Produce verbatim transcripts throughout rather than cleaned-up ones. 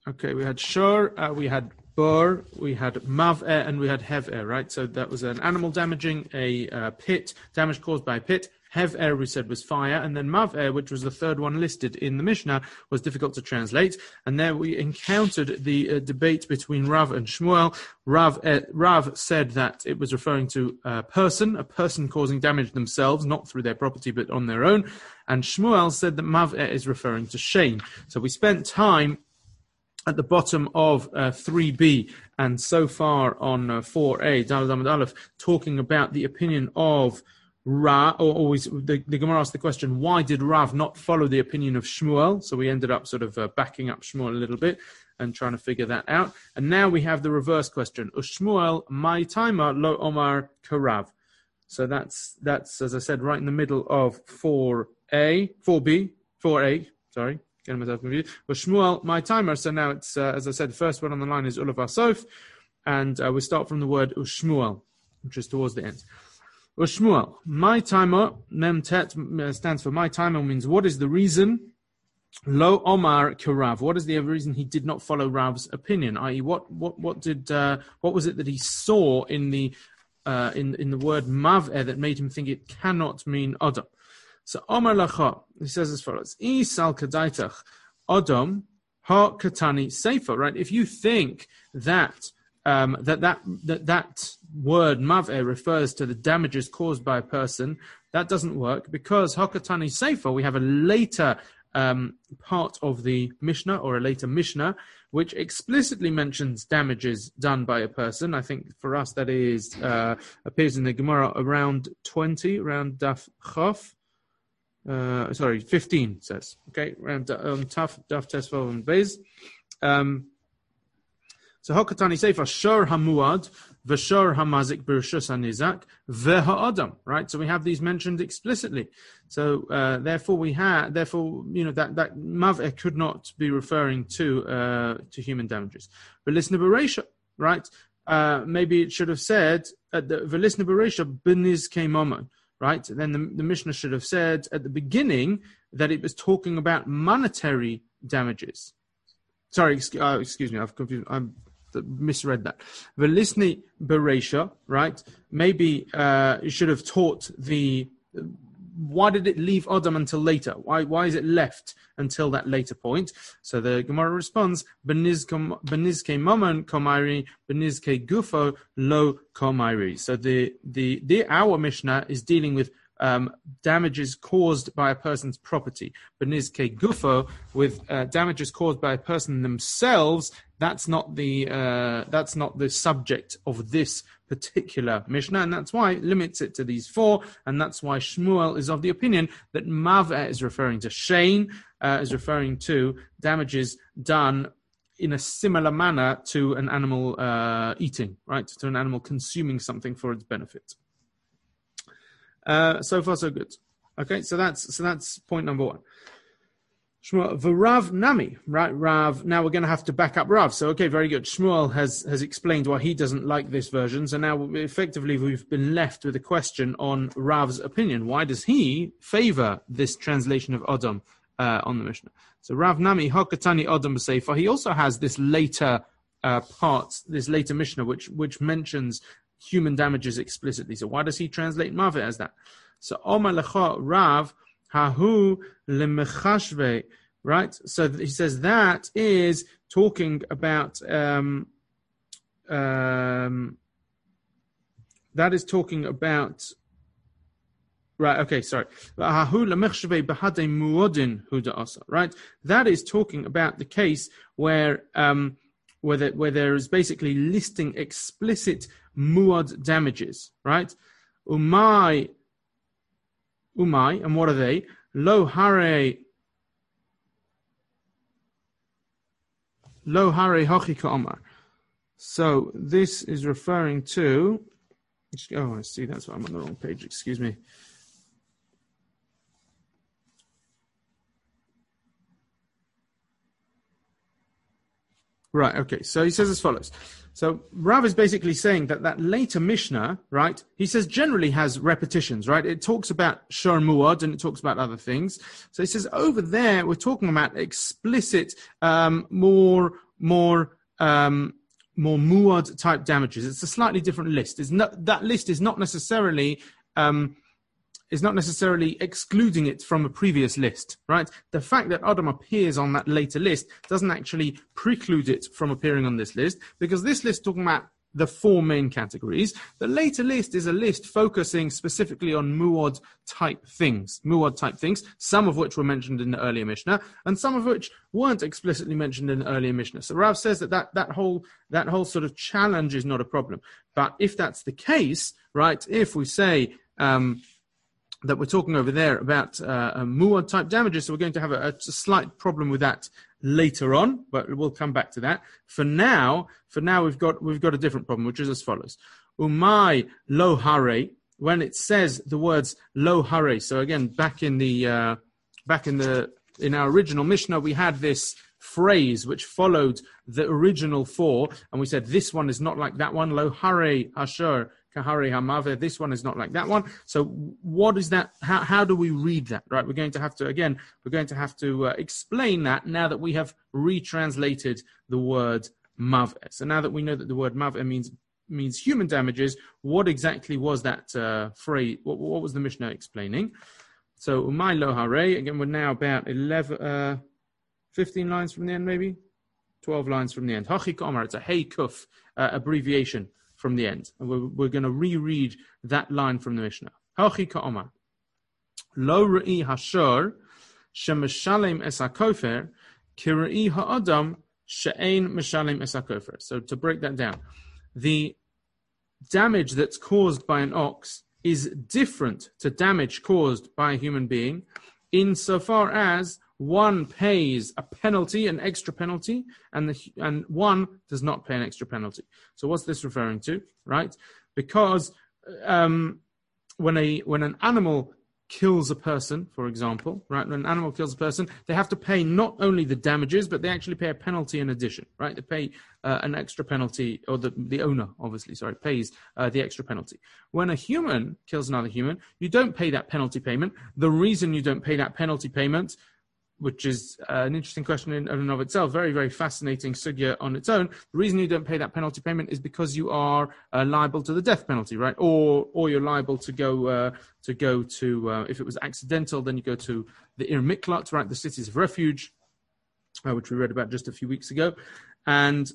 Okay, we had shur, uh, we had bur, we had mav'eh, and we had hev'eh, right? So that was an animal damaging a uh, pit, damage caused by a pit. Hev'eh, we said, was fire, and then mav'eh, which was the third one listed in the Mishnah, was difficult to translate. And there we encountered the uh, debate between Rav and Shmuel. Rav, uh, Rav said that it was referring to a person, a person causing damage themselves, not through their property, but on their own. And Shmuel said that mav'eh is referring to shame. So we spent time at the bottom of uh, three B and so far on uh, four A, Daled Amud Aleph, talking about the opinion of Ra, or always the, the Gemara asked the question, why did Rav not follow the opinion of Shmuel? So we ended up sort of uh, backing up Shmuel a little bit and trying to figure that out. And now we have the reverse question. Ushmuel, my timer, lo omar karav. So that's, that's, as I said, right in the middle of four A, four B, four A, sorry. Getting myself confused. But Shmuel, my timer. So now it's, uh, as I said, the first word on the line is Ulav Asof. And uh, we start from the word Ushmuel, which is towards the end. Ushmuel, my timer, Mem Tet stands for my timer, means what is the reason? Lo Omar Kirav. What is the reason he did not follow Rav's opinion? that is, what what what did uh, what was it that he saw in the uh, in in the word Mav'eh that made him think it cannot mean Adam? So Omar Lacha, he says as follows: Isal Kadaitach Adam Ha Katani Sefer. Right? If you think that um, that that that that word Mav'eh refers to the damages caused by a person, that doesn't work because Ha Katani Sefer, we have a later um, part of the Mishnah or a later Mishnah which explicitly mentions damages done by a person. I think for us that is uh, appears in the Gemara around twenty, around Daf Chaf. Uh, sorry, fifteen says. Okay, around um, Taf Daf Tesvav and Bez. Um, so Hakatani Sefer Shor Hamuad V'Shor Hamazik B'Rishus Hanizak V'Ha'adam. Right, so we have these mentioned explicitly. So uh, therefore, we have therefore you know that that Mav'eh could not be referring to uh, to human damages. But listen to Bereisha, right? Uh, maybe it should have said at the V'Lisna Bereisha B'Niz Keimaman. Right, then the, the Mishnah should have said at the beginning that it was talking about monetary damages. Sorry, excuse, uh, excuse me, I've confused. I'm misread that. Velisni Bereisha, right? Maybe uh, you should have taught the. Why did it leave Adam until later? Why why is it left until that later point? So the Gemara responds: Benizke maman komairi, benizke gufo lo komairi. So the the the our Mishnah is dealing with um, damages caused by a person's property. Benizke gufo with uh, damages caused by a person themselves. That's not the uh, that's not the subject of this particular Mishnah, and that's why it limits it to these four, and that's why Shmuel is of the opinion that Mav'eh is referring to Shane, uh, is referring to damages done in a similar manner to an animal uh, eating, right, to an animal consuming something for its benefit. Uh, so far, so good. Okay, so that's so that's point number one. Shmuel, V'Rav Nami, right? Rav. Now we're going to have to back up Rav. So, okay, very good. Shmuel has has explained why he doesn't like this version. So now, effectively, we've been left with a question on Rav's opinion. Why does he favor this translation of Adam uh, on the Mishnah? So, Rav Nami Hakatani Adam Sefer. He also has this later uh, part, this later Mishnah, which which mentions human damages explicitly. So, why does he translate Mav'eh as that? So, Omar Lecha Rav. Hahu lemechashve, right? So he says that is talking about um, um, that is talking about right. Okay, sorry. Hahu lemechashve behade muodin huda asa, right? That is talking about the case where um, where there, where there is basically listing explicit muad damages, right? Umay. Umay, and what are they? Lo hare, lo hare hochi ka'omar. So this is referring to. Oh, I see. That's why I'm on the wrong page. Excuse me. Right. Okay. So he says as follows. So Rav is basically saying that that later Mishnah, right, he says generally has repetitions, right? It talks about Shor Muad and it talks about other things. So he says over there, we're talking about explicit, um, more more um, more muad type damages. It's a slightly different list. It's not, that list is not necessarily um, is not necessarily excluding it from a previous list, right? The fact that Adam appears on that later list doesn't actually preclude it from appearing on this list, because this list is talking about the four main categories. The later list is a list focusing specifically on muad type things, muad type things, some of which were mentioned in the earlier Mishnah, and some of which weren't explicitly mentioned in the earlier Mishnah. So Rav says that that, that whole that whole sort of challenge is not a problem. But if that's the case, right, if we say um, that we're talking over there about uh, muad type damages, so we're going to have a, a slight problem with that later on, but we'll come back to that. For now, for now we've got we've got a different problem, which is as follows: Umay lo hare. When it says the words lo hare, so again back in the uh, back in the in our original Mishnah, we had this phrase which followed the original four, and we said this one is not like that one. Lo hare asher kahare hamave. This one is not like that one. So what is that? How how do we read that? Right? We're going to have to again. We're going to have to uh, explain that now that we have retranslated the word mave. So now that we know that the word mave means means human damages, what exactly was that uh, phrase? What, what was the Mishnah explaining? So umay lo hare. Again, we're now about eleven, uh, fifteen lines from the end, maybe twelve lines from the end. Hachi k'omar. It's a hey kuf uh, abbreviation from the end. And we're, we're going to reread that line from the Mishnah. Hachi ka'omar. Lo re'i hashor shemishalem es hakofer ki re'i ha'adam she'ein mishalem es hakofer. So to break that down, the damage that's caused by an ox is different to damage caused by a human being insofar as one pays a penalty, an extra penalty, and the, and one does not pay an extra penalty. So what's this referring to, right? Because um, when a when an animal kills a person, for example, right? When an animal kills a person, they have to pay not only the damages, but they actually pay a penalty in addition, right? They pay uh, an extra penalty, or the, the owner, obviously, sorry, pays uh, the extra penalty. When a human kills another human, you don't pay that penalty payment. The reason you don't pay that penalty payment, which is uh, an interesting question in, in and of itself, very, very fascinating sugya on its own. The reason you don't pay that penalty payment is because you are uh, liable to the death penalty, right? Or or you're liable to go uh, to go to uh, if it was accidental, then you go to the Ir Miklat, right? The cities of refuge, uh, which we read about just a few weeks ago, and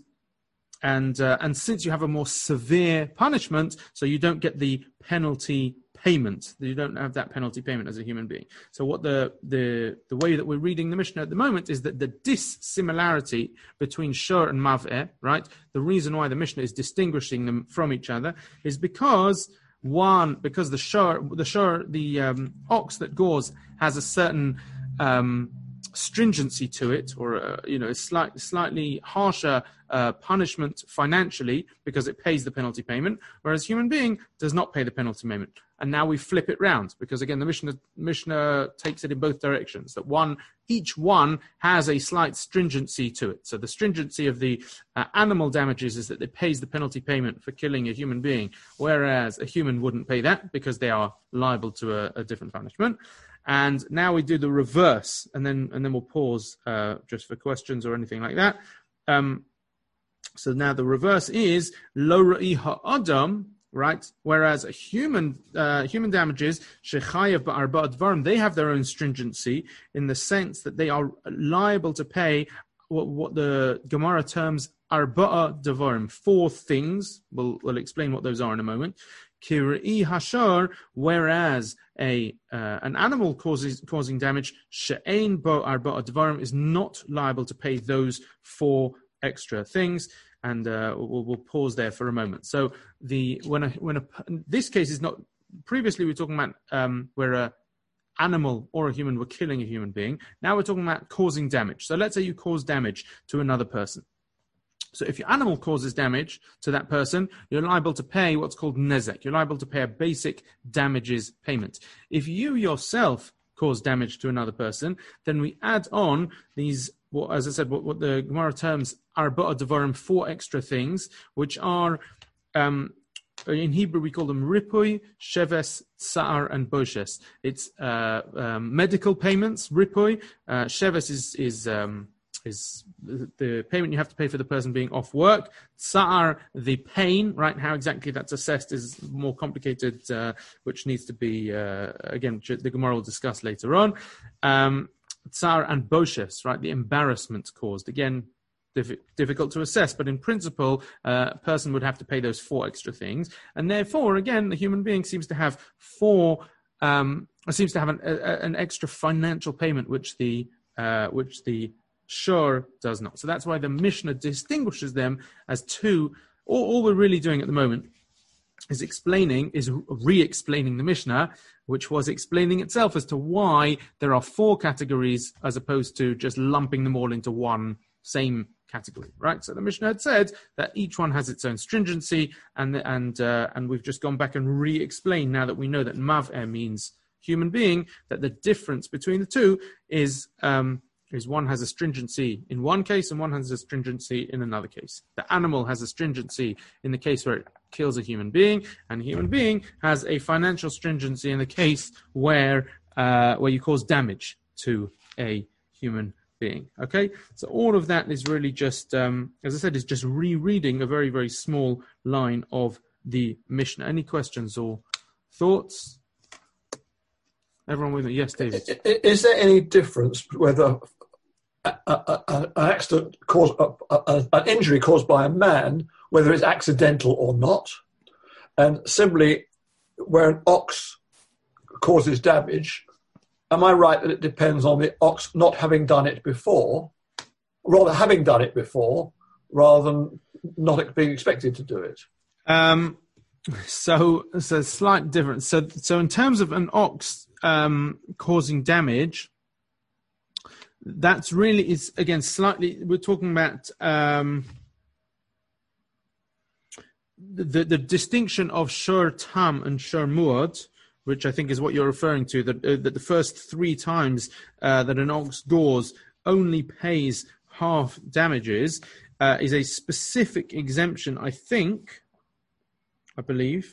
and uh, and since you have a more severe punishment, so you don't get the penalty payment. You don't have that penalty payment as a human being. So what the the the way that we're reading the Mishnah at the moment is that the dissimilarity between shur and mav'eh, right? The reason why the Mishnah is distinguishing them from each other is because one, because the shur, the shur, the um, ox that gores has a certain um, stringency to it, or uh, you know, a slight, slightly harsher uh, punishment financially because it pays the penalty payment, whereas human being does not pay the penalty payment. And now we flip it round because again the Mishnah, Mishnah takes it in both directions. That one, each one has a slight stringency to it. So the stringency of the uh, animal damages is that it pays the penalty payment for killing a human being, whereas a human wouldn't pay that because they are liable to a, a different punishment. And now we do the reverse, and then and then we'll pause uh, just for questions or anything like that. Um, so now the reverse is lo ra'i ha'adam, right? Whereas a human uh, human damages, shechayev ba'arba dvarim, they have their own stringency in the sense that they are liable to pay what, what the Gemara terms arba'a dvarim, four things. We'll, we'll explain what those are in a moment. Kir'i hashar, whereas a uh, an animal causes causing damage, she'ein bo arba'a dvarim, is not liable to pay those four extra things. And uh, we'll, we'll pause there for a moment. So the when a, when a, this case is not, previously we were talking about um, where a animal or a human were killing a human being. Now we're talking about causing damage. So let's say you cause damage to another person. So if your animal causes damage to that person, you're liable to pay what's called nezek. You're liable to pay a basic damages payment. If you yourself cause damage to another person, then we add on these, well, as I said, what, what the Gemara terms arba'a devarim, four extra things, which are, um, in Hebrew we call them ripui, sheves, sa'ar, and boshes. It's uh, um, medical payments, ripui. Uh, sheves is is um, is the, the payment you have to pay for the person being off work. Tsar, the pain, right? How exactly that's assessed is more complicated, uh, which needs to be, uh, again, the Gemara will discuss later on. Um, Tsar and boshes, right? The embarrassment caused. Again, diff- difficult to assess, but in principle, uh, a person would have to pay those four extra things. And therefore, again, the human being seems to have four, um, seems to have an, a, an extra financial payment, which the, uh, which the Shor does not. So that's why the Mishnah distinguishes them as two. All, all we're really doing at the moment is explaining, is re-explaining the Mishnah, which was explaining itself as to why there are four categories as opposed to just lumping them all into one same category, right? So the Mishnah had said that each one has its own stringency, and and uh, and we've just gone back and re-explained, now that we know that mav'eh means human being, that the difference between the two is um, is one has a stringency in one case and one has a stringency in another case. The animal has a stringency in the case where it kills a human being, and a human being has a financial stringency in the case where uh, where you cause damage to a human being. Okay, so all of that is really just, um, as I said, is just rereading a very, very small line of the Mishnah. Any questions or thoughts? Everyone with me? Yes, David. Is there any difference whether a, a, a, an accident caused, a, a, an injury caused by a man, whether it's accidental or not, and similarly, where an ox causes damage, am I right that it depends on the ox not having done it before, rather having done it before, rather than not being expected to do it? Um, so, so slight difference. So, so in terms of an ox um, causing damage, that's really is again slightly. We're talking about um, the the distinction of shur tam and shur muad, which I think is what you're referring to, that, uh, that the first three times uh, that an ox gores only pays half damages, uh, is a specific exemption, I think, I believe.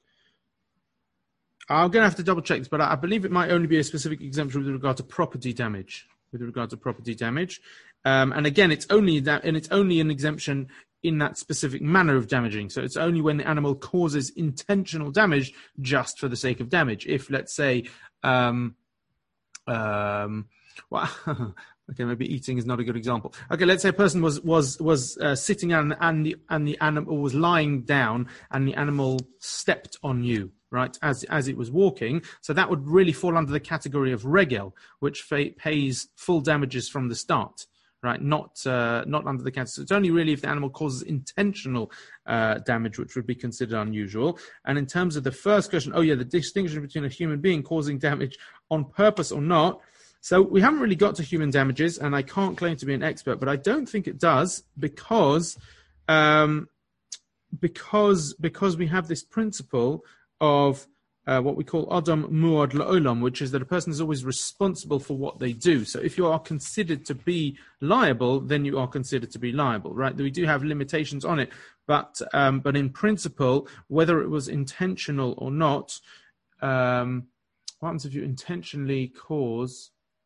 I'm going to have to double check this, but I, I believe it might only be a specific exemption with regard to property damage, with regard to property damage. Um, and again, it's only that, and it's only an exemption in that specific manner of damaging. So it's only when the animal causes intentional damage just for the sake of damage. If, let's say, um, um, well, okay, maybe eating is not a good example. Okay, let's say a person was was was uh, sitting down and the and the animal was lying down and the animal stepped on you, right, as as it was walking. So that would really fall under the category of regel, which fa- pays full damages from the start. Right, not uh, not under the category. So it's only really if the animal causes intentional uh, damage, which would be considered unusual. And in terms of the first question, oh yeah, the distinction between a human being causing damage on purpose or not. So we haven't really got to human damages, and I can't claim to be an expert, but I don't think it does because um, because because we have this principle of Uh, what we call Adam Muad La'olam, which is that a person is always responsible for what they do. So if you are considered to be liable, then you are considered to be liable, right? We do have limitations on it, but um, but in principle, whether it was intentional or not, um, what happens if you intentionally cause...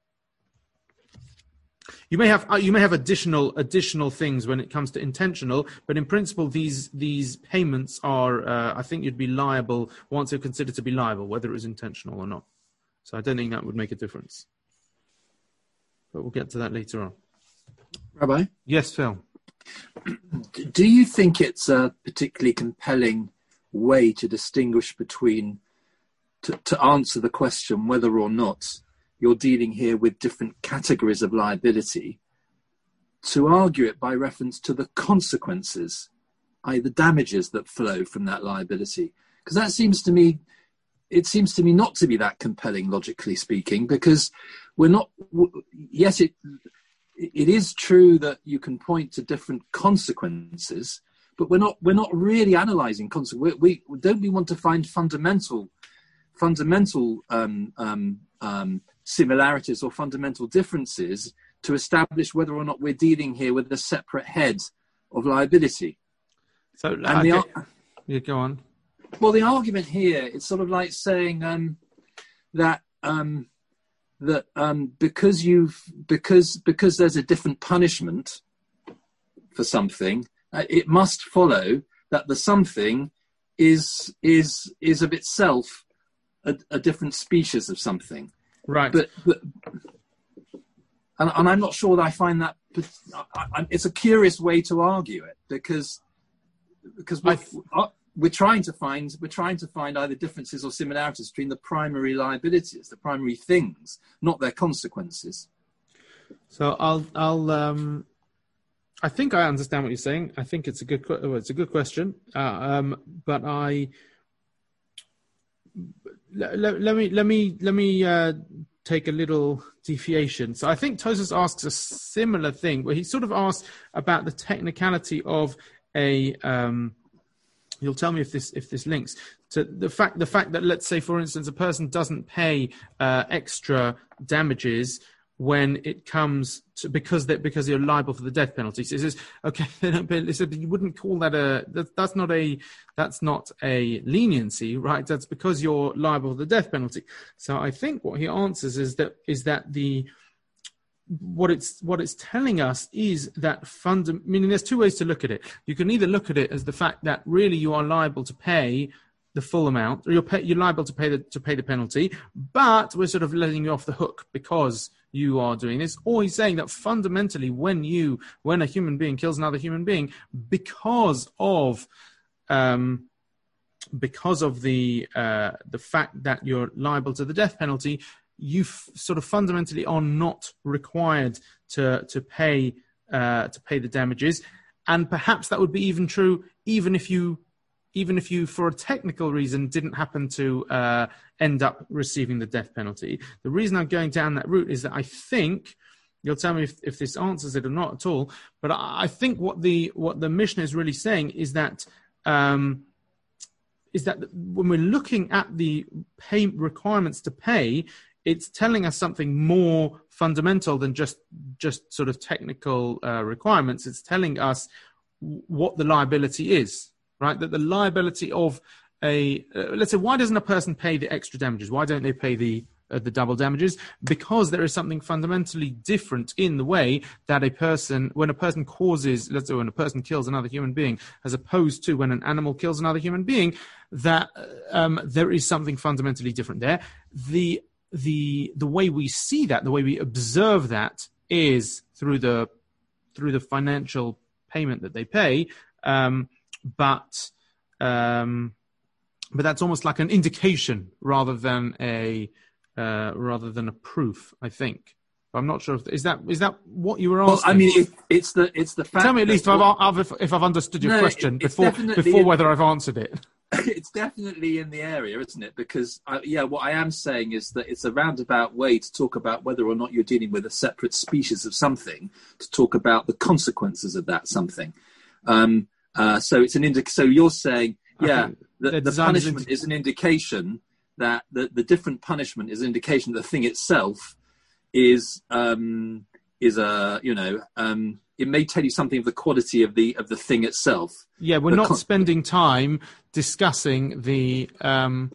You may have you may have additional additional things when it comes to intentional, but in principle, these these payments are. Uh, I think you'd be liable once you're considered to be liable, whether it was intentional or not. So I don't think that would make a difference. But we'll get to that later on. Rabbi? Yes, Phil. Do you think it's a particularly compelling way to distinguish between to, to answer the question whether or not you're dealing here with different categories of liability, to argue it by reference to the consequences, that is the damages that flow from that liability? Because that seems to me, it seems to me not to be that compelling, logically speaking, because we're not, yes, it it is true that you can point to different consequences, but we're not, we're not really analysing consequences. We, we, don't we want to find fundamental, fundamental um, um, um, similarities or fundamental differences to establish whether or not we're dealing here with a separate head of liability? So, and uh, the, okay. Yeah, go on. Well, the argument here, it's sort of like saying um, that um, that um, because you've because because there's a different punishment for something, uh, it must follow that the something is is is of itself a, a different species of something. Right. But, but and, and I'm not sure that I find that I, I, it's a curious way to argue it because because we're, th- we're trying to find we're trying to find either differences or similarities between the primary liabilities, the primary things, not their consequences. So I'll I'll um I think I understand what you're saying. I think it's a good well, it's a good question. Uh, um, but I let, let, let me let me let me uh, take a little deviation. So I think Tosfos asks a similar thing, where he sort of asks about the technicality of a. Um, you'll tell me if this if this links to the fact the fact that, let's say, for instance, a person doesn't pay uh, extra damages when it comes to because that because you're liable for the death penalty. So he says, okay, they don't pay, so you wouldn't call that a that, that's not a that's not a leniency, right? That's because you're liable for the death penalty. So I think what he answers is that is that the what it's what it's telling us is that funda- meaning there's two ways to look at it. You can either look at it as the fact that really you are liable to pay the full amount, or you're pay, you're liable to pay the to pay the penalty, but we're sort of letting you off the hook because you are doing this. Or he's saying that fundamentally, when you when a human being kills another human being, because of um, because of the uh, the fact that you're liable to the death penalty, you f- sort of fundamentally are not required to to pay uh, to pay the damages, and perhaps that would be even true even if you. even if you, for a technical reason, didn't happen to uh, end up receiving the death penalty. The reason I'm going down that route is that I think, you'll tell me if, if this answers it or not at all, but I, I think what the what the Mishnah is really saying is that um, is that when we're looking at the pay requirements to pay, it's telling us something more fundamental than just just sort of technical uh, requirements. It's telling us what the liability is. Right, that the liability of a uh, let's say, why doesn't a person pay the extra damages? Why don't they pay the uh, the double damages? Because there is something fundamentally different in the way that a person, when a person causes, let's say, when a person kills another human being, as opposed to when an animal kills another human being, that um, there is something fundamentally different there. The the the way we see that, the way we observe that, is through the through the financial payment that they pay. Um, But um, but that's almost like an indication rather than a uh, rather than a proof, I think. But I'm not sure if is that is that what you were asking. Well, I mean, it, it's the it's the fact. Tell me at least if what, I've, if I've understood your no, question it, before before in, whether I've answered it. It's definitely in the area, isn't it? Because I, yeah, what I am saying is that it's a roundabout way to talk about whether or not you're dealing with a separate species of something, to talk about the consequences of that something. Um, Uh, so it's an indic- So you're saying, yeah, the, the punishment indi- is an indication that the, the different punishment is an indication that the thing itself is um, is a you know um, it may tell you something of the quality of the of the thing itself. Yeah, we're the not con- spending time discussing the um,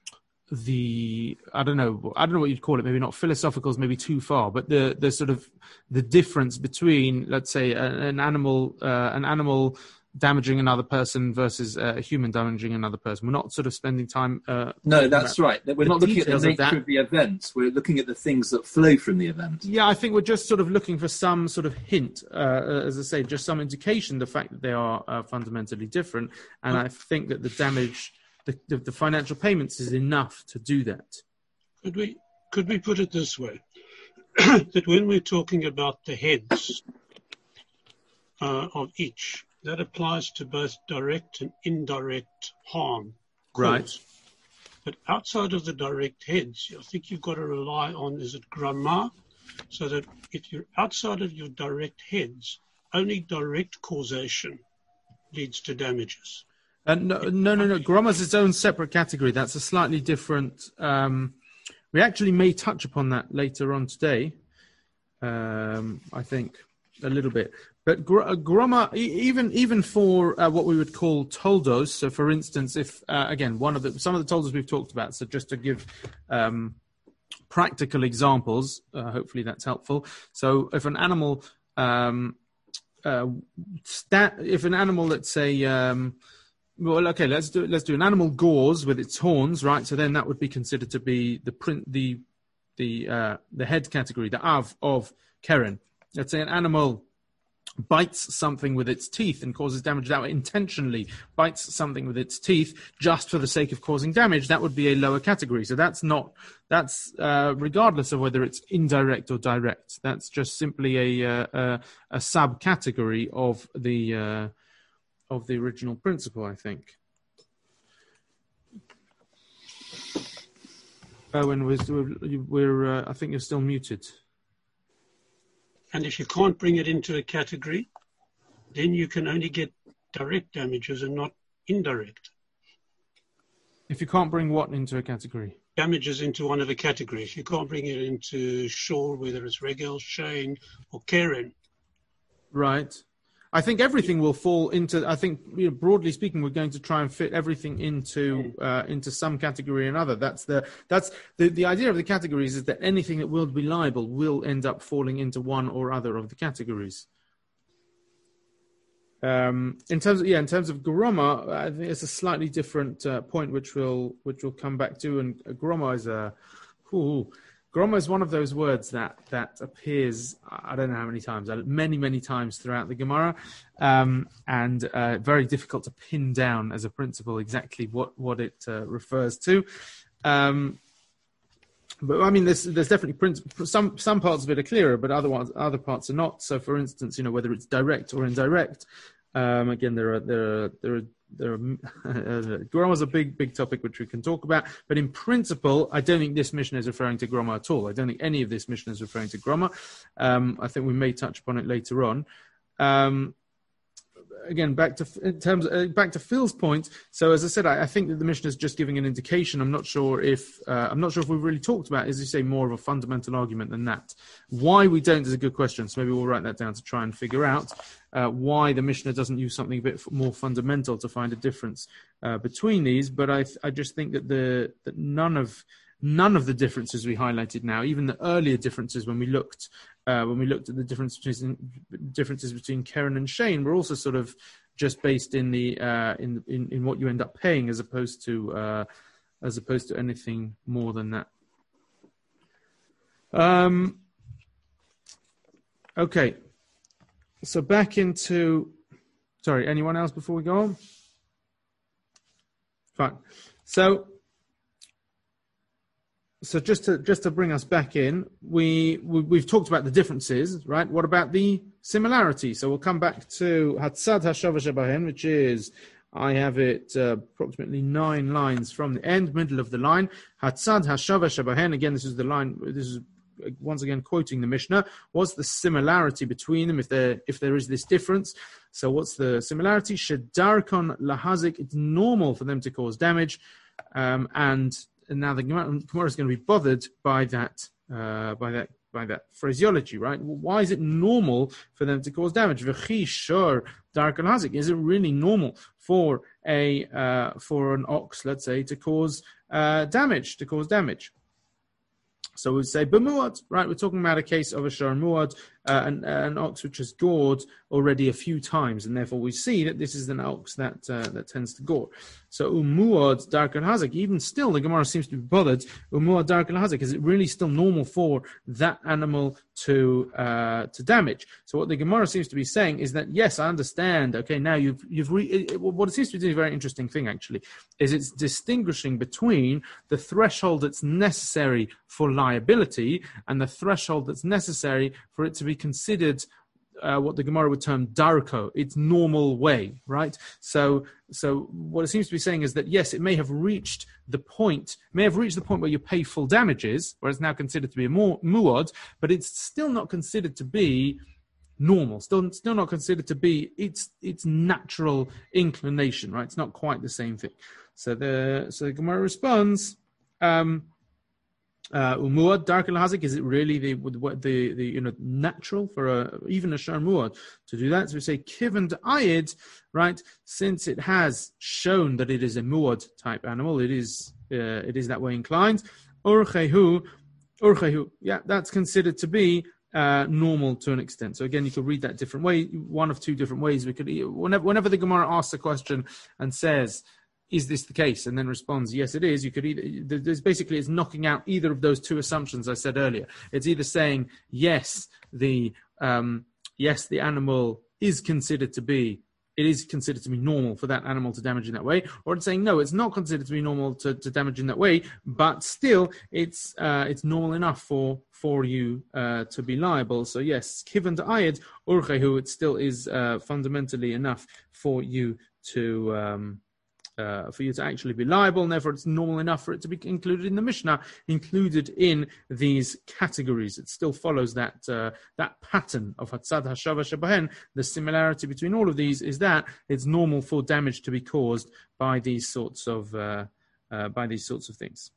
the I don't know I don't know what you'd call it. Maybe not philosophical is maybe too far, but the the sort of the difference between, let's say, an animal uh, an animal. damaging another person versus uh, a human damaging another person. We're not sort of spending time. Uh, no, that's right. We're not looking at the nature of, of the event. We're looking at the things that flow from the event. Yeah, I think we're just sort of looking for some sort of hint, uh, as I say, just some indication, the fact that they are uh, fundamentally different. And I think that the damage, the, the, the financial payments is enough to do that. Could we, could we put it this way? That when we're talking about the heads uh, of each, that applies to both direct and indirect harm. Right. But outside of the direct heads, I think you've got to rely on, is it grama? So that if you're outside of your direct heads, only direct causation leads to damages. Uh, no, no, no, no. Grama is its own separate category. That's a slightly different... Um, we actually may touch upon that later on today, um, I think, a little bit. But gr- grama, even even for uh, what we would call toldos. So, for instance, if uh, again one of the some of the toldos we've talked about. So, just to give um, practical examples. Uh, hopefully that's helpful. So if an animal, um, uh, stat, if an animal, let's say, um, well, okay, let's do let's do an animal gores with its horns, right? So then that would be considered to be the print, the the uh, the head category, the av of keren. Let's say an animal bites something with its teeth and causes damage that way, intentionally bites something with its teeth just for the sake of causing damage, that would be a lower category. So that's not, that's uh, regardless of whether it's indirect or direct. That's just simply a uh, a, a subcategory of the uh, of the original principle, I think. Owen, we're, we're uh, I think you're still muted. And if you can't bring it into a category, then you can only get direct damages and not indirect. If you can't bring what into a category? Damages into one of the categories. You can't bring it into Shor, whether it's Regel, Shane, or Keren. Right. I think everything will fall into, I think, you know, broadly speaking, we're going to try and fit everything into uh, into some category or another. That's the that's the, the idea of the categories, is that anything that will be liable will end up falling into one or other of the categories. Um, in terms of, yeah, in terms of Groma, I think it's a slightly different uh, point, which we'll which we'll come back to. And Groma is a, ooh, Groma is one of those words that that appears, I don't know how many times, many, many times throughout the Gemara, um, and uh, very difficult to pin down as a principle exactly what, what it uh, refers to. Um, but I mean, there's there's definitely princi- some some parts of it are clearer, but other ones, other parts are not. So, for instance, you know, whether it's direct or indirect, um, again, there are there are there are There are, uh, Groma is a big, big topic which we can talk about. But in principle, I don't think this mission is referring to Groma at all. I don't think any of this mission is referring to Groma. Um, I think we may touch upon it later on. Um, again, back to in terms uh, back to Phil's point. So, as I said, I, I think that the mission is just giving an indication. I'm not sure if uh, I'm not sure if we've really talked about, as you say, more of a fundamental argument than that. Why we don't is a good question. So maybe we'll write that down to try and figure out uh, why the Mishnah doesn't use something a bit more fundamental to find a difference uh, between these. But I I just think that the that none of none of the differences we highlighted now, even the earlier differences when we looked. Uh, when we looked at the difference between, differences between Keren and Shane, were also sort of just based in the uh, in, in in what you end up paying, as opposed to uh, as opposed to anything more than that. Um, okay, so back into. Sorry, anyone else before we go on? Fine. So. So just to just to bring us back in, we, we we've talked about the differences, right? What about the similarity? So we'll come back to Hatzad Hashava Shabahen, which is, I have it uh, approximately nine lines from the end, middle of the line. Hatzad Hashava Shabahen. Again, this is the line. This is once again quoting the Mishnah. What's the similarity between them? If there if there is this difference, so what's the similarity? Shedarkon lahazik. It's normal for them to cause damage, um, and And now the Gemara is going to be bothered by that, uh, by that, by that phraseology, right? Why is it normal for them to cause damage? Is it really normal for a uh, for an ox, let's say, to cause uh, damage? To cause damage. So we say b'muad, right? We're talking about a case of a shar muad, uh, an, an ox which has gored already a few times, and therefore we see that this is an ox that uh, that tends to gore. So umuad dark and hazik. Even still, the Gemara seems to be bothered. Umuad dark and hazik. Is it really still normal for that animal to uh, to damage? So what the Gemara seems to be saying is that yes, I understand. Okay, now you've you've re- it, what it seems to be doing a very interesting thing actually is it's distinguishing between the threshold that's necessary for liability and the threshold that's necessary for it to be considered uh, what the Gemara would term darko, its normal way, right? So, so what it seems to be saying is that yes, it may have reached the point, may have reached the point where you pay full damages, where it's now considered to be a more muad, but it's still not considered to be normal, still, still not considered to be its its natural inclination, right? It's not quite the same thing. So the so the Gemara responds. Um, Uh, umuad dark al hazik, is it really the the the you know natural for a even a shar muad to do that? So we say kivan ayid, right? Since it has shown that it is a muad type animal, it is uh, it is that way inclined. Urchehu, Urchehu, yeah, that's considered to be uh, normal to an extent. So again, you could read that different way, one of two different ways. We could, whenever, whenever the Gemara asks a question and says, is this the case? And then responds, yes, it is. You could either, there's basically, it's knocking out either of those two assumptions I said earlier. It's either saying, yes, the, um, yes, the animal is considered to be it is considered to be normal for that animal to damage in that way, or it's saying, no, it's not considered to be normal to, to damage in that way, but still it's uh, it's normal enough for for you uh, to be liable. So yes, kivan to ayed, urchehu, it still is uh, fundamentally enough for you to um, uh, for you to actually be liable, and therefore it's normal enough for it to be included in the Mishnah, included in these categories. It still follows that uh, that pattern of Hatzad Hashava Shabahen. The similarity between all of these is that it's normal for damage to be caused by these sorts of uh, uh, by these sorts of things.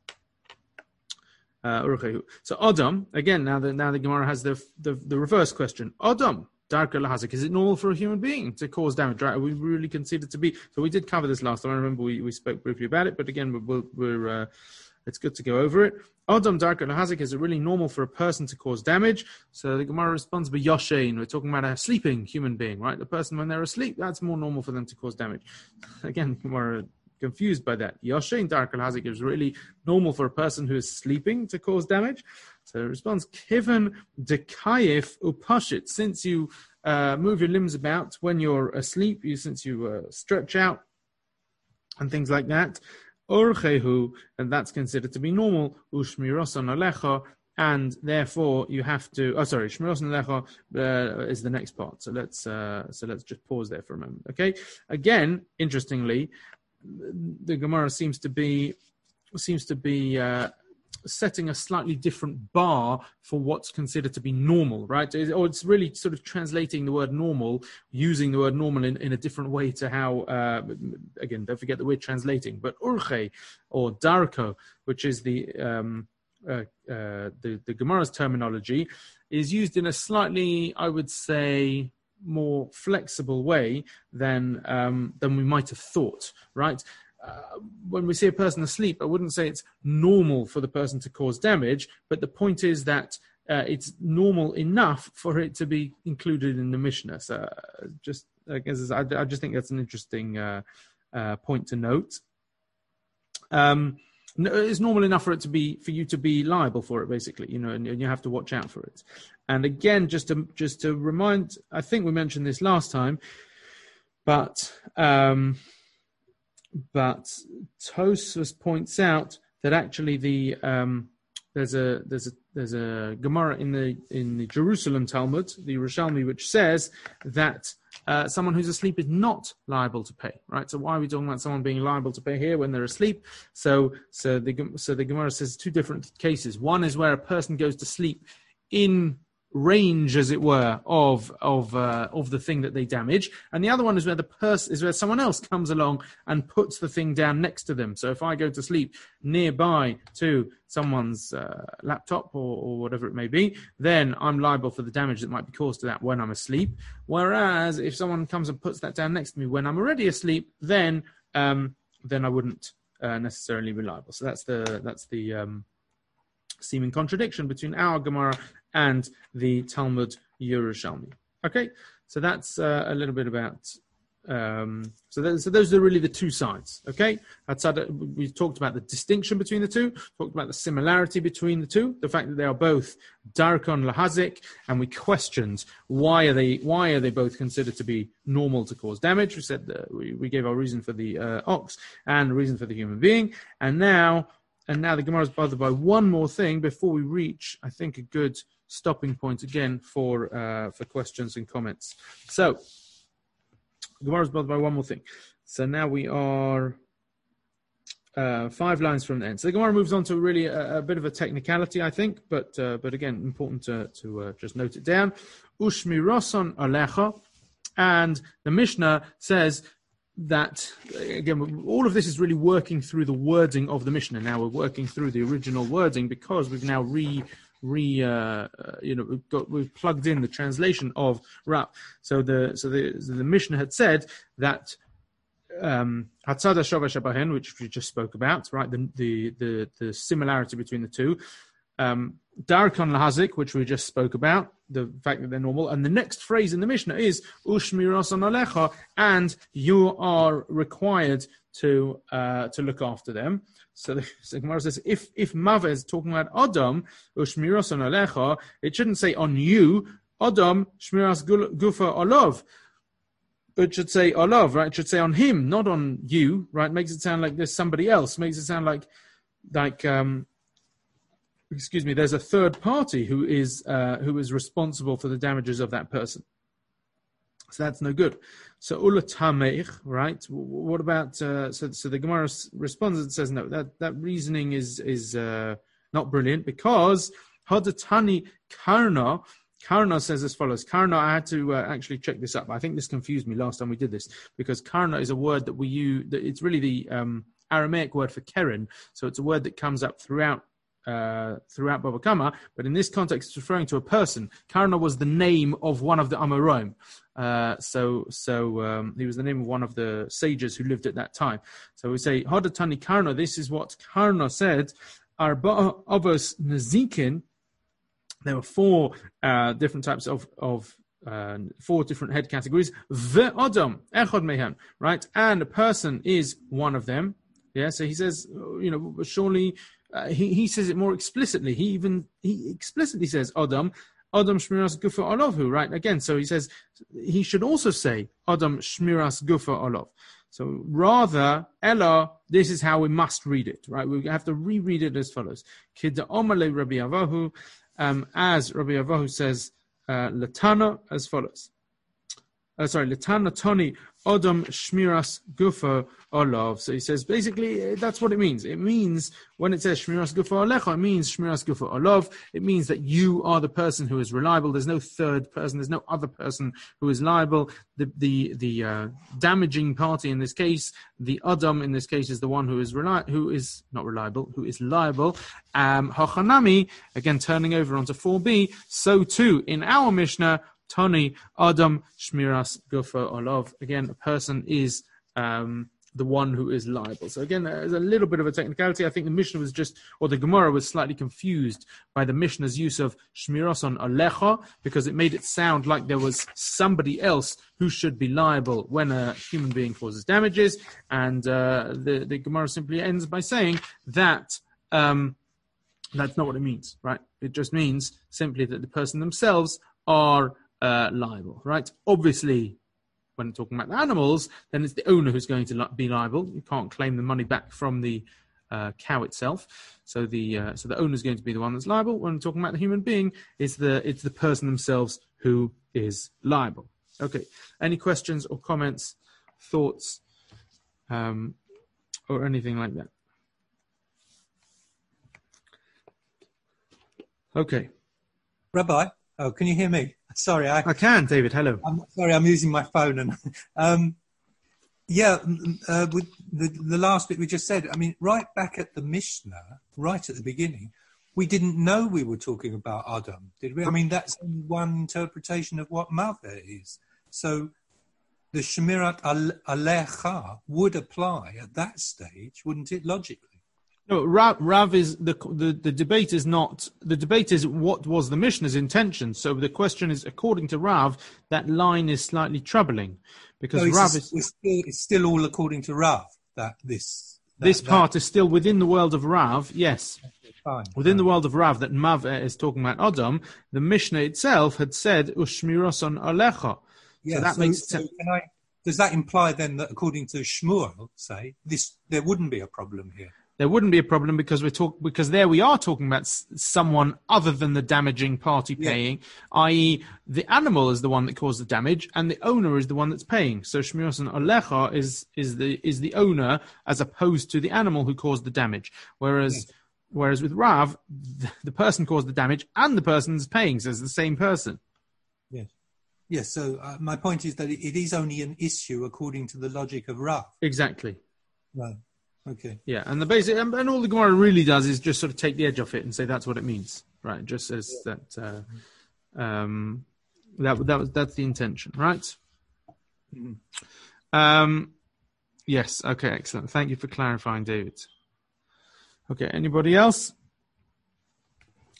Uh, so Adam, again, now the now the Gemara has the the, the reverse question. Adam. Darka lahazik. Is it normal for a human being to cause damage? Right? Are we really considered to be? So we did cover this last time. I remember we, we spoke briefly about it, but again, we're, we're uh, it's good to go over it. Adam darka lahazik. Is it really normal for a person to cause damage? So the Gemara responds by Yoshein. We're talking about a sleeping human being, right? The person when they're asleep, that's more normal for them to cause damage. Again, Gemara confused by that. Yoshein darka lahazik is really normal for a person who is sleeping to cause damage. So it responds, Kivan dekayif upashit. Since you uh, move your limbs about when you're asleep, you since you uh, stretch out and things like that, orchehu, and that's considered to be normal. Ushmirosan alecha, and therefore you have to. Oh, sorry, shmirosan alecha uh, is the next part. So let's uh, so let's just pause there for a moment. Okay. Again, interestingly, the Gemara seems to be seems to be. Uh, setting a slightly different bar for what's considered to be normal, right? Or it's really sort of translating the word normal, using the word normal in, in a different way to how, uh, again, don't forget that we're translating, but urche or darko, which is the, um, uh, uh, the, the Gemara's terminology, is used in a slightly, I would say, more flexible way than um, than we might have thought, right? Uh, when we see a person asleep, I wouldn't say it's normal for the person to cause damage, but the point is that uh, it's normal enough for it to be included in the Mishnah. So uh, just, I guess, I, I just think that's an interesting uh, uh, point to note. Um, it's normal enough for it to be, for you to be liable for it, basically, you know, and, and you have to watch out for it. And again, just to, just to remind, I think we mentioned this last time, but, um, But Tosfos points out that actually the um, there's a there's a there's a Gemara in the in the Jerusalem Talmud, the Yerushalmi, which says that uh, someone who's asleep is not liable to pay. Right. So why are we talking about someone being liable to pay here when they're asleep? So so the so the Gemara says two different cases. One is where a person goes to sleep in range, as it were, of of uh, of the thing that they damage, and the other one is where the person is where someone else comes along and puts the thing down next to them. So if I go to sleep nearby to someone's uh, laptop or, or whatever it may be, then I'm liable for the damage that might be caused to that when I'm asleep. Whereas if someone comes and puts that down next to me when I'm already asleep, then um, then I wouldn't uh, necessarily be liable. So that's the that's the um, seeming contradiction between our Gemara and the Talmud Yerushalmi. Okay, so that's uh, a little bit about. Um, so, that, so those are really the two sides. Okay, we talked about the distinction between the two, talked about the similarity between the two, the fact that they are both darkon lahazik, and we questioned why are they why are they both considered to be normal to cause damage. We said that we, we gave our reason for the uh, ox and reason for the human being, and now and now the Gemara is bothered by one more thing before we reach, I think, a good stopping point again for uh, for questions and comments. So, Gemara is bothered by one more thing. So now we are uh, five lines from the end. So the Gemara moves on to really a, a bit of a technicality, I think, but uh, but again, important to to uh, just note it down. Ushmiroson alecha, and the Mishnah says that, again, all of this is really working through the wording of the Mishnah. Now we're working through the original wording because we've now re re uh, you know we've got we've plugged in the translation of Rav. So the so the so the Mishnah had said that um Hatzada Shava Shabahen, which we just spoke about, right? The the the, the similarity between the two. um, Darkon Lahazik, which we just spoke about, the fact that they're normal. And the next phrase in the Mishnah is Ushmirason Alecha, and you are required to uh, to look after them. So the, the Gemara says, if if Maveh is talking about Adam, Ushmirason Alecha, it shouldn't say on you, Adam, Shmiras Gufa Olav. It should say Olav, right? It should say on him, not on you, right? Makes it sound like there's somebody else. Makes it sound like, like, um, excuse me, there's a third party who is uh, who is responsible for the damages of that person. So that's no good. So Ula Tameich, right? What about, uh, so so the Gemara responds and says, no, that, that reasoning is, is uh, not brilliant because Hadatani Karna, Karna says as follows. Karna, I had to uh, actually check this up. I think this confused me last time we did this because Karna is a word that we use. It's really the um, Aramaic word for Keren. So it's a word that comes up throughout uh, throughout Bava Kama, but in this context, it's referring to a person. Karna was the name of one of the Amoraim. Uh, so so um, he was the name of one of the sages who lived at that time. So we say Hadatani Karna. This is what Karna said. Arba Avos Nazikin. There were four uh, different types of, of uh, four different head categories. Ve'adam, echad mehem, right? And a person is one of them. Yeah, so he says, you know, surely, uh, he, he says it more explicitly. He even, he explicitly says, Adam, Adam shmiras gufa olovhu, right? Again, so he says, he should also say, Adam shmiras gufa olov. So rather, Ella, this is how we must read it, right? We have to reread it as follows. Kidda omale Rabbi Avahu, Um, as Rabbi Avahu says, uh, Latana as follows. Uh, sorry, Latana Toni Odom Shmiras Gufa Olav. So he says, basically, that's what it means. It means, when it says Shmiras Gufa Olecha, it means Shmiras Gufa Olav. It means that you are the person who is reliable. There's no third person. There's no other person who is liable. The the the uh, damaging party in this case, the Adam in this case, is the one who is reli- who is not reliable, who is liable. Um, Hachanami, again turning over onto four b, so too in our Mishnah, Tani Adam Shmiras Gufa Olav. Again, a person is um, the one who is liable. So again, there's a little bit of a technicality. I think the Mishnah was just, or the Gemara was slightly confused by the Mishnah's use of Shmiras on Alecha, because it made it sound like there was somebody else who should be liable when a human being causes damages. And uh, the, the Gemara simply ends by saying that um, that's not what it means, right? It just means simply that the person themselves are Uh, liable, right? Obviously, when talking about the animals, then it's the owner who's going to li- be liable. You can't claim the money back from the uh, cow itself, so the uh, so the owner is going to be the one that's liable. When talking about the human being, it's the it's the person themselves who is liable. Okay. Any questions or comments, thoughts, um, or anything like that? Okay. Rabbi. Oh, can you hear me? Sorry, I, I can, David. Hello. I'm sorry, I'm using my phone. And um, yeah, uh, with the, the last bit we just said, I mean, right back at the Mishnah, right at the beginning, we didn't know we were talking about Adam, did we? I mean, that's only one interpretation of what Maveh is. So the Shemirat Alecha would apply at that stage, wouldn't it, logically? No, Rav, Rav is the, the the debate is not the debate is what was the Mishnah's intention. So the question is, according to Rav, that line is slightly troubling because no, Rav a, is still, it's still all according to Rav that this that, this part that, is still within the world of Rav. Yes, fine, within fine. the world of Rav that Maveh is talking about Adam. The Mishnah itself had said Ushmiroson Alecha. Yeah, so that so, makes so sense. can I, does that imply then that according to Shmuel, say this, there wouldn't be a problem here? There wouldn't be a problem because we're talk because there we are talking about s- someone other than the damaging party paying, yeah. that is, the animal is the one that caused the damage, and the owner is the one that's paying. So Shmiras and Alecha is is the is the owner as opposed to the animal who caused the damage. Whereas yes. whereas with Rav, the, the person caused the damage and the person's paying, so it's the same person. Yes. Yes. So uh, my point is that it, it is only an issue according to the logic of Rav. Exactly. Right. Okay. Yeah, and the basic and, and all the Gemara really does is just sort of take the edge off it and say that's what it means, right? Just says yeah. that uh, um, that that was that's the intention, right? Mm-hmm. Um, yes. Okay. Excellent. Thank you for clarifying, David. Okay. Anybody else?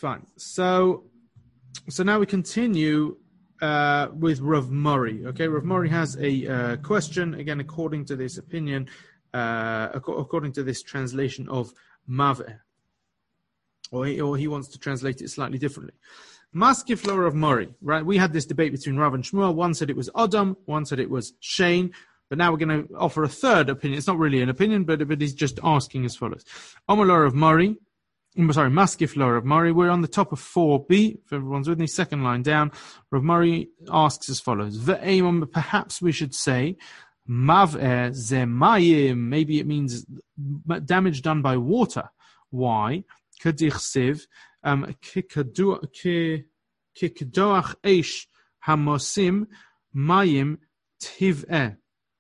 fine. So, so now we continue uh, with Rav Mori. Okay, Rav Mori has a uh, question again, according to this opinion, uh, ac- according to this translation of Mav'eh, or he, or he wants to translate it slightly differently. Maskif lo Rav Mori, right? We had this debate between Rav and Shmuel. One said it was Adam, one said it was Shane. But now we're going to offer a third opinion. It's not really an opinion, but, but he's just asking as follows. Omer lo Rav Mori, sorry, Maskif lo Rav Mori. We're on the top of four B. If everyone's with me, second line down. Rav Mori asks as follows. Ve'emam, perhaps we should say, Mav'eh ze mayim. Maybe it means damage done by water. Why? Kadich siv. Um, kikadoach eish hamosim mayim tiv'eh.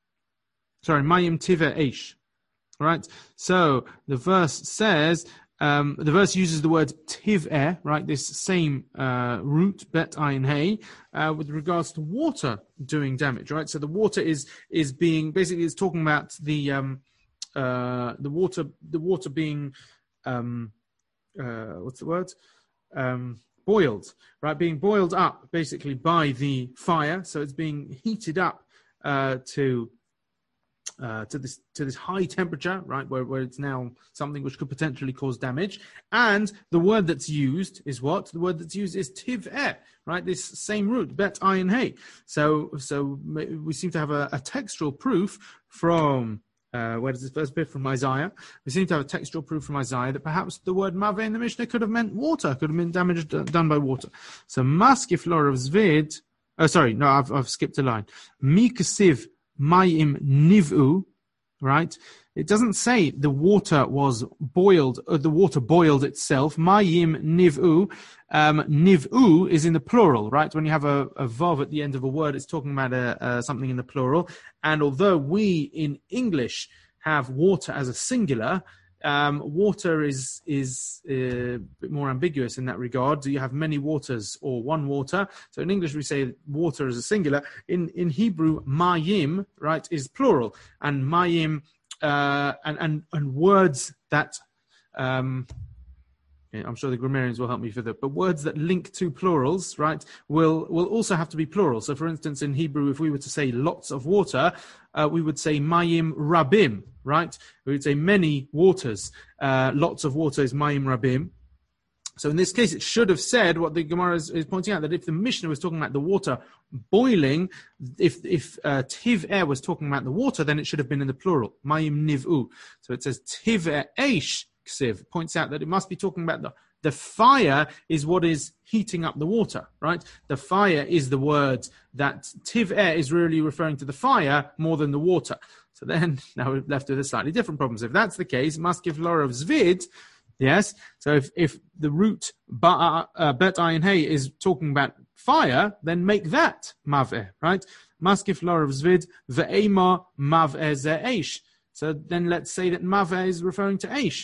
Sorry, mayim tiv'eh eish. Right? So the verse says, um, the verse uses the word tiv'eh, right? This same uh, root, bet ayin hey, uh, with regards to water doing damage, right? So the water is is being, basically it's talking about the um, uh, the water, the water being, um, Uh, what's the word? Um, boiled, right? Being boiled up basically by the fire. So it's being heated up uh, to uh, to this to this high temperature, right? Where, where it's now something which could potentially cause damage. And the word that's used is what? The word that's used is tiv'eh, right? This same root, bet ayin hey. So so we seem to have a, a textual proof from. Uh, where does this first bit from Isaiah? We seem to have a textual proof from Isaiah that perhaps the word maveh in the Mishnah could have meant water, could have been damage done by water. So maskif lor of zvid. Oh, sorry, no, I've, I've skipped a line. Mikasiv mayim nivu. Right? It doesn't say the water was boiled, or the water boiled itself. Mayim nivu. Um, nivu is in the plural, right? When you have a, a vav at the end of a word, it's talking about a, uh, something in the plural. And although we in English have water as a singular, um, water is is uh, a bit more ambiguous in that regard. Do you have many waters or one water? So in English we say water as a singular. In in Hebrew, mayim, right, is plural, and mayim uh, and and and words that. Um, I'm sure the grammarians will help me for that. But words that link to plurals, right, will will also have to be plural. So, for instance, in Hebrew, if we were to say lots of water, uh, we would say mayim rabim, right? We would say many waters. Uh, lots of water is mayim rabim. So in this case, it should have said what the Gemara is, is pointing out, that if the Mishnah was talking about the water boiling, if if uh, tiv'eh was talking about the water, then it should have been in the plural, mayim niv'u. So it says tiv'eh eish. Ksiv points out that it must be talking about the, the fire is what is heating up the water, right? The fire is the word that tiv'eh is really referring to the fire more than the water. So then now we're left with a slightly different problem. So if that's the case, maskif lor of zvid, yes. So if, if the root ba, uh, bet ayin hey is talking about fire, then make that mav'eh, right? Maskif lor of zvid ve'ema mav'eh ze eish. So then let's say that mav'eh is referring to eish.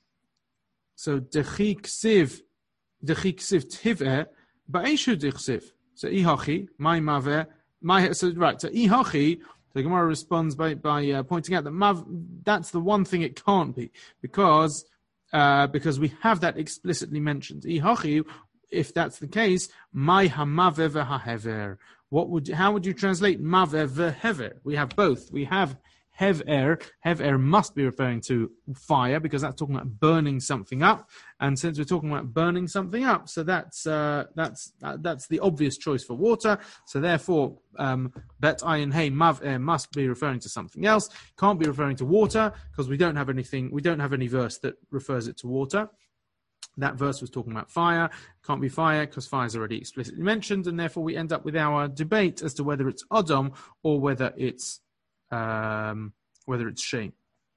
So dechi ksiv, dechi ksiv tiv'eh, ba'eshu dichsiv. So ihachi, my maveh, my so right. So ihachi, the Gemara responds by by uh, pointing out that mav, that's the one thing it can't be, because uh, because we have that explicitly mentioned. Ihachi, if that's the case, my hamaveh v'hahever. What would how would you translate maveh v'hever? We have both. We have Hever, hever must be referring to fire, because that's talking about burning something up. And since we're talking about burning something up, so that's uh, that's uh, that's the obvious choice for water. So therefore, um, bet ayin hey mav must be referring to something else. Can't be referring to water, because we don't have anything. We don't have any verse that refers it to water. That verse was talking about fire. Can't be fire, because fire is already explicitly mentioned, and therefore we end up with our debate as to whether it's Adam or whether it's Um, whether it's Shane.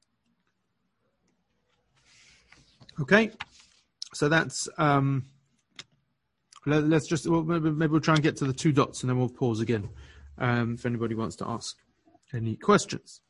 Okay, so that's um, let, let's just well, maybe, maybe we'll try and get to the two dots and then we'll pause again um, if anybody wants to ask any questions.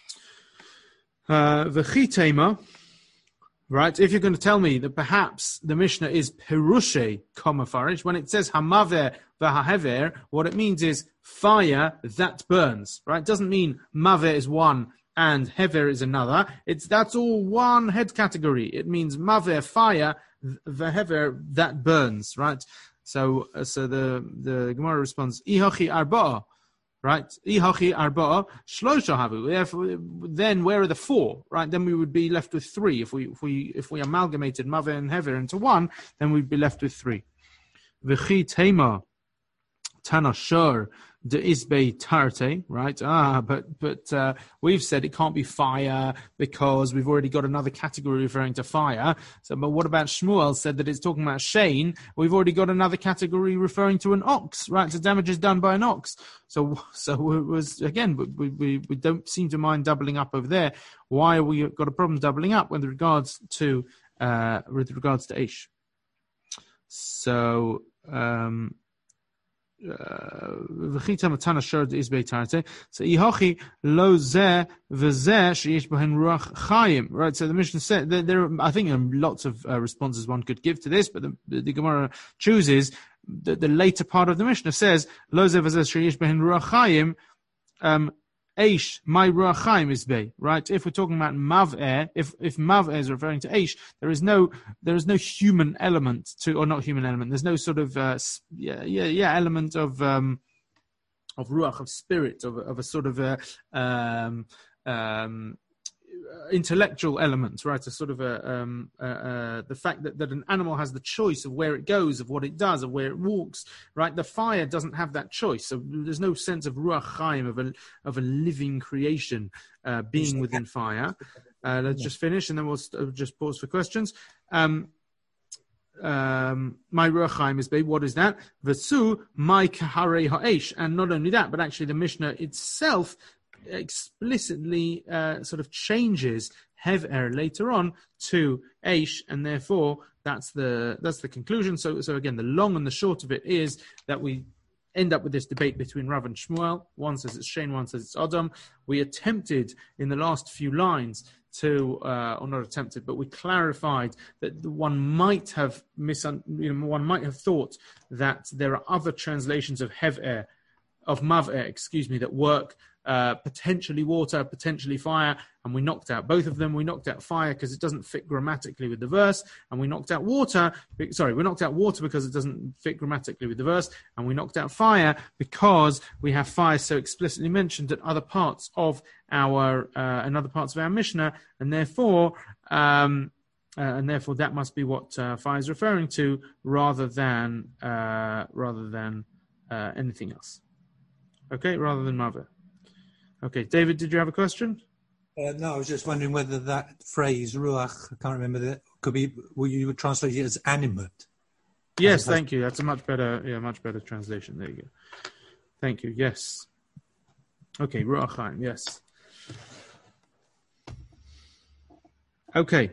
V'chitema, uh, right? If you're going to tell me that perhaps the Mishnah is perushe kama farish, when it says hamaveh v'hahever, what it means is fire that burns, right? It doesn't mean maveh is one and hever is another. It's that's all one head category. It means maveh, fire v'hever, that burns, right? So, uh, so the, the Gemara responds, Ihachi arba'a, right? Ihachi arba'a, shlosha havu. Then where are the four, right? Then we would be left with three. If we, if we, if we amalgamated Mave and Hever into one, then we'd be left with three. V'chi tema tana shor de isbei tarte, right? Ah, but but uh, we've said it can't be fire because we've already got another category referring to fire. So, but what about Shmuel said that it's talking about Shane? We've already got another category referring to an ox, right? So damage is done by an ox. So so it was again, we we we don't seem to mind doubling up over there. Why have we got a problem doubling up with regards to uh, with regards to Aish? So. Um, v'chita matana shor isbei tarate. So ihochi lo zeh v'zeh sheyesh b'hen ruach chayim. Right. So the Mishnah said that there are, I think, there are lots of uh, responses one could give to this, but the, the, the Gemara chooses the, the later part of the Mishnah says lo zeh v'zeh sheyesh b'hen ruach chayim. Um, Aish, my ruach chayim is bay, right? If we're talking about mav'eh, if if mav'eh is referring to Aish, there is no there is no human element to, or not human element. There's no sort of uh, yeah yeah yeah element of um, of ruach, of spirit, of of a sort of a um, um, intellectual element, right? A sort of a um, uh, uh, the fact that, that an animal has the choice of where it goes, of what it does, of where it walks, right? The fire doesn't have that choice, so there's no sense of ruach chaim, of a of a living creation uh, being within fire. Uh, let's just finish, and then we'll st- just pause for questions. Um, um, my ruach chaim is babe. What is that? V'su my kaharei ha'esh, and not only that, but actually the Mishnah itself explicitly uh, sort of changes hever later on to aish, and therefore that's the that's the conclusion. So so again, the long and the short of it is that we end up with this debate between Rav and Shmuel. One says it's Shane, one says it's Adam. We attempted in the last few lines to, uh, or not attempted, but we clarified that one might have misun- you know, one might have thought that there are other translations of hever, of mav'eh, excuse me, that work. Uh, potentially water, potentially fire, and we knocked out both of them. We knocked out fire because it doesn't fit grammatically with the verse, and we knocked out water, sorry, we knocked out water because it doesn't fit grammatically with the verse, and we knocked out fire because we have fire so explicitly mentioned at other parts of our, uh, and other parts of our Mishnah, and therefore, um, uh, and therefore that must be what uh, fire is referring to rather than, uh, rather than uh, anything else. Okay, rather than mother. Okay, David, did you have a question? Uh, no, I was just wondering whether that phrase ruach, I can't remember that, could be, well, you would translate it as animate. Yes, as thank you. That's a much better, yeah, much better translation. There you go. Thank you. Yes. Okay, ruach chaim. Yes. Okay.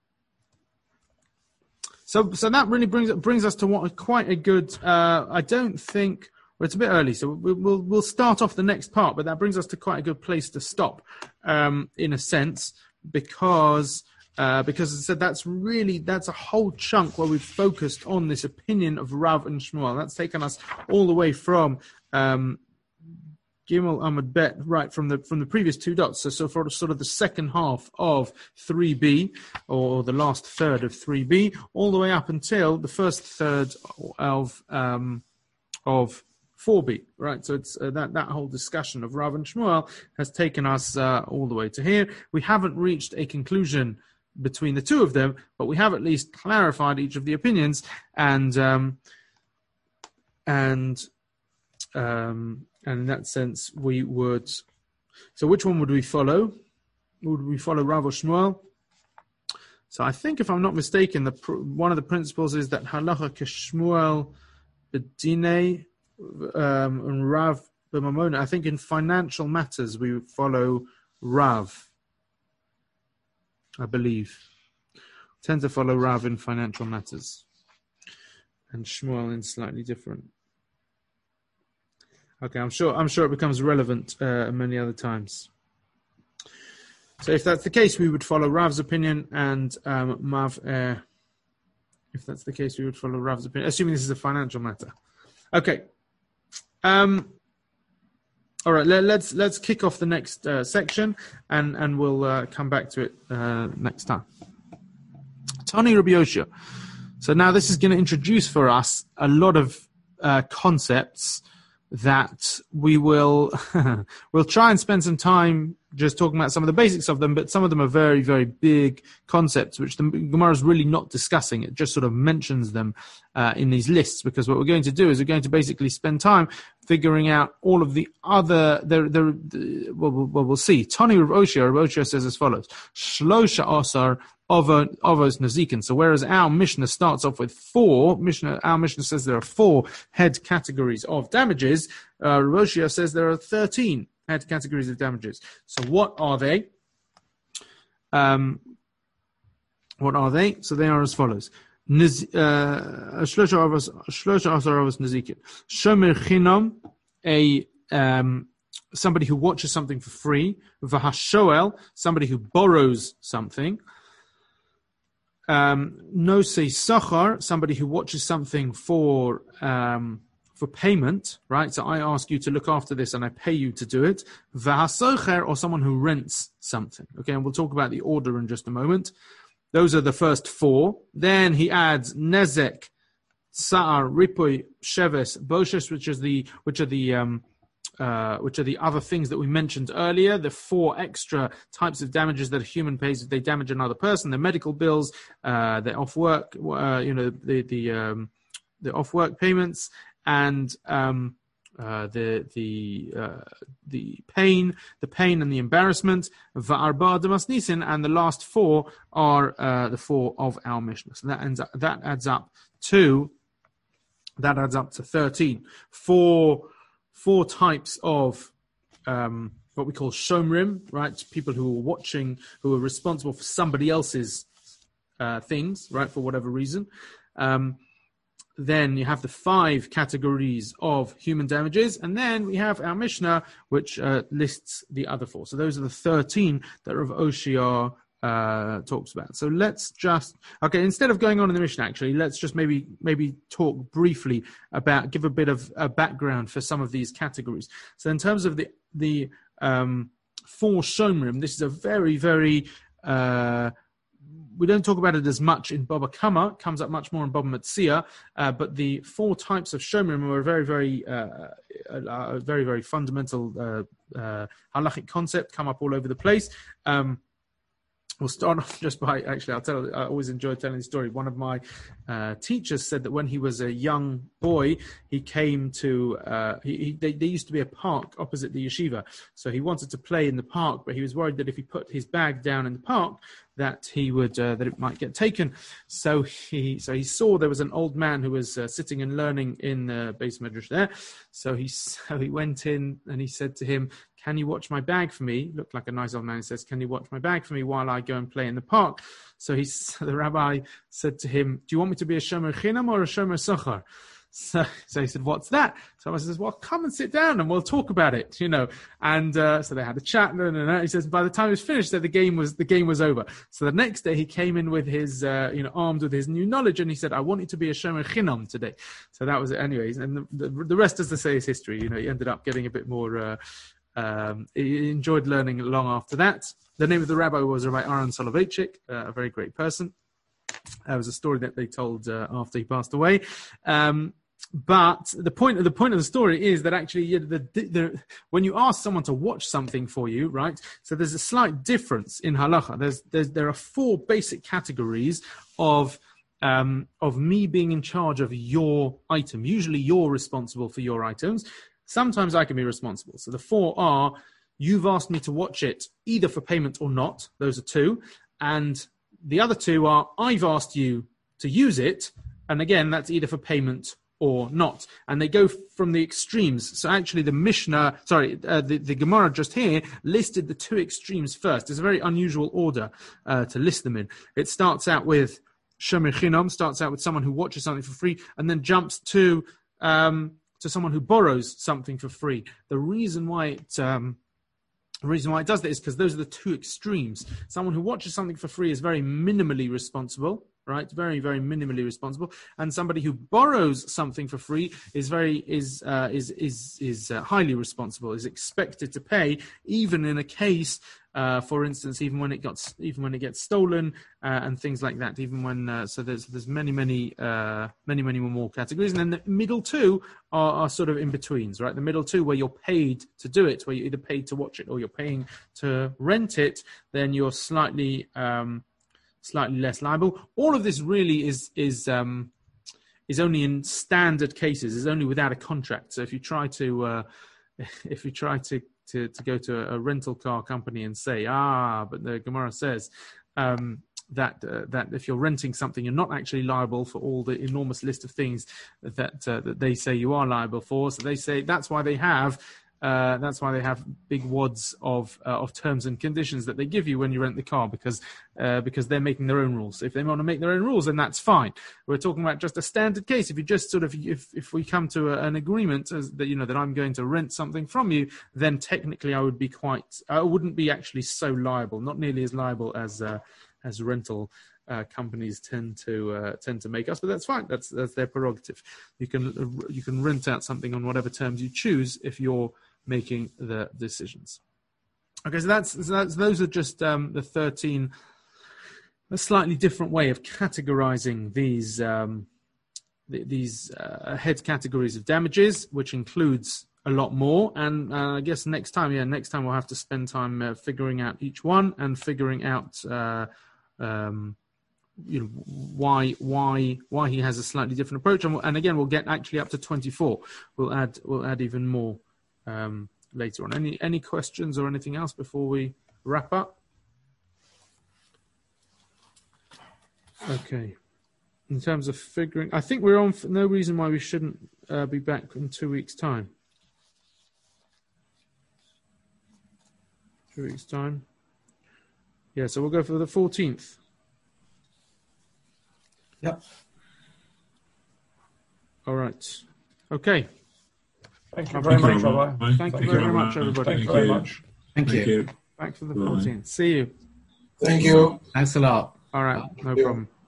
So, so that really brings brings us to what quite a good. Uh, I don't think. Well, it's a bit early, so we'll, we'll we'll start off the next part, but that brings us to quite a good place to stop, um, in a sense, because uh, because as I said, that's really that's a whole chunk where we've focused on this opinion of Rav and Shmuel. That's taken us all the way from um, Gimel Amud Bet, right from the from the previous two dots. So, so for sort of the second half of three B, or the last third of three B, all the way up until the first third of um, of four B, right? So it's uh, that that whole discussion of Rav and Shmuel has taken us uh, all the way to here. We haven't reached a conclusion between the two of them, but we have at least clarified each of the opinions, and um, and um, and in that sense, we would. So, which one would we follow? Would we follow Rav or Shmuel? So, I think, if I'm not mistaken, the one of the principles is that halacha k'Shmuel b'dinei. Um, and Rav b'mamona. I think in financial matters we follow Rav. I believe tend to follow Rav in financial matters, and Shmuel in slightly different. Okay, I'm sure. I'm sure it becomes relevant uh, many other times. So if that's the case, we would follow Rav's opinion, and um, Mav. Uh, if that's the case, we would follow Rav's opinion, assuming this is a financial matter. Okay. Um, all right, let, let's let's kick off the next uh, section, and and we'll uh, come back to it uh, next time. Tani Rabbi Yoshua. So now this is going to introduce for us a lot of uh, concepts that we will we'll try and spend some time just talking about some of the basics of them, but some of them are very, very big concepts, which the Gemara is really not discussing. It just sort of mentions them uh, in these lists, because what we're going to do is we're going to basically spend time figuring out all of the other, the, the, the, well, we'll, we'll see. Tani Rav Oshia, Rav Oshia says as follows, Shlosha Asar Avos Nazikin. So whereas our Mishnah starts off with four, Mishnah, our Mishnah says there are four head categories of damages, uh, Rav Oshia says there are thirteen head categories of damages. So what are they? Um, what are they? So they are as follows. Shlosha Asar Avos Nazikin. Shomer Chinam, a um, somebody who watches something for free. V'hashoel, somebody who borrows something. Um, Nosei Sachar, somebody who watches something for um, for payment, right? So I ask you to look after this and I pay you to do it. V'hasocher, or someone who rents something. Okay, and we'll talk about the order in just a moment. Those are the first four. Then he adds Nezek, Sa'ar, Ripoy, Sheves, Boshes, which is the which are the um, uh, which are the other things that we mentioned earlier. The four extra types of damages that a human pays if they damage another person: the medical bills, uh, the off work, uh, you know, the the um, the off work payments, and um, uh, the the uh, the pain, the pain and the embarrassment. Va'arba demasnisin, and the last four are uh, the four of our Mishnah. So that ends up, that adds up to that adds up to thirteen. Four four types of um, what we call shomrim, right? People who are watching, who are responsible for somebody else's uh, things, right, for whatever reason. Um, Then you have the five categories of human damages, and then we have our Mishnah, which uh, lists the other four. So those are the thirteen that Rav Oshia uh, talks about. So let's just, okay, instead of going on in the Mishnah, actually, let's just maybe maybe talk briefly about, give a bit of a background for some of these categories. So in terms of the the um, four shomrim, this is a very, very uh, we don't talk about it as much in Baba Kama. It comes up much more in Baba Metzia, uh, but the four types of shomrim are a very, very, uh, a very, very fundamental uh, uh, halachic concept, come up all over the place. Um, We'll start off just by, actually, I'll tell, I always enjoy telling the story. One of my uh, teachers said that when he was a young boy, he came to, uh, he, he, they, there used to be a park opposite the yeshiva. So he wanted to play in the park, but he was worried that if he put his bag down in the park, that he would, uh, that it might get taken. So he, so he saw there was an old man who was uh, sitting and learning in the Beis Medrash there. So he, so he went in and he said to him, "Can you watch my bag for me?" Looked like a nice old man. He says, "Can you watch my bag for me while I go and play in the park?" So he, so the rabbi said to him, "Do you want me to be a shomer chinam or a shomer sachar?" So, so he said, "What's that?" So I says, "Well, come and sit down and we'll talk about it, you know." And uh, so they had a chat. No, no, no. He says, by the time it was finished, the game was the game was over. So the next day he came in with his, uh, you know, armed with his new knowledge, and he said, "I want you to be a shomer chinam today." So that was it, anyways. And the, the, the rest, as they say, is history. You know, he ended up getting a bit more. Uh, Um, he enjoyed learning long after that. The name of the rabbi was Rabbi Aaron Soloveitchik, uh, a very great person. That was a story that they told uh, after he passed away. Um, but the point of the point of the story is that actually, you know, the, the, when you ask someone to watch something for you, right? So there's a slight difference in halacha. There's, there's there are four basic categories of. Um, of me being in charge of your item. Usually, you're responsible for your items. Sometimes I can be responsible. So the four are, you've asked me to watch it either for payment or not. Those are two. And the other two are, I've asked you to use it. And again, that's either for payment or not. And they go from the extremes. So actually the Mishnah, sorry, uh, the, the Gemara just here listed the two extremes first. It's a very unusual order uh, to list them in. It starts out with Shomer Chinam, starts out with someone who watches something for free, and then jumps to... Um, to someone who borrows something for free. The reason why it, um, the reason why it does that is because those are the two extremes. Someone who watches something for free is very minimally responsible, right? Very, very minimally responsible. And somebody who borrows something for free is very is uh, is is is uh, highly responsible. Is expected to pay, even in a case, uh, for instance, even when it got even when it gets stolen uh, and things like that. Even when uh, so there's there's many many uh, many many more categories. And then the middle two are, are sort of in betweens, right? The middle two where you're paid to do it, where you're either paid to watch it or you're paying to rent it. Then you're slightly um, slightly less liable. All of this really is is um, is only in standard cases. Is only without a contract. So if you try to uh, if you try to, to to go to a rental car company and say, ah, but the Gemara says um, that uh, that if you're renting something, you're not actually liable for all the enormous list of things that uh, that they say you are liable for. So they say that's why they have. Uh, that's why they have big wads of uh, of terms and conditions that they give you when you rent the car, because uh, because they're making their own rules. If they want to make their own rules, then that's fine. We're talking about just a standard case. If you just sort of if if we come to a, an agreement as that you know that I'm going to rent something from you, then technically I would be quite I wouldn't be actually so liable, not nearly as liable as uh, as rental Uh, companies tend to uh, tend to make us, but that's fine. That's that's their prerogative. You can uh, you can rent out something on whatever terms you choose if you're making the decisions. Okay, so that's, so that's those are just um, the thirteen. A slightly different way of categorizing these um, th- these uh, head categories of damages, which includes a lot more. And uh, I guess next time, yeah, next time we'll have to spend time uh, figuring out each one and figuring out. Uh, um, you know why why why he has a slightly different approach, and, and again we'll get actually up to twenty-four. We'll add we'll add even more um, later on. Any any questions or anything else before we wrap up? Okay. In terms of figuring, I think we're on. For no reason why we shouldn't uh, be back in two weeks' time. Two weeks' time. Yeah, so we'll go for the fourteenth. Yep. All right. Okay. Thank you very Thank much, you. Rabbi. Thank, Thank you you very very much, much. everybody. Thank you Thank very you. much. Thank Thank you. you. Back for the Bye. fourteenth. See you. Thank you. Thanks a lot. All right. No you. problem.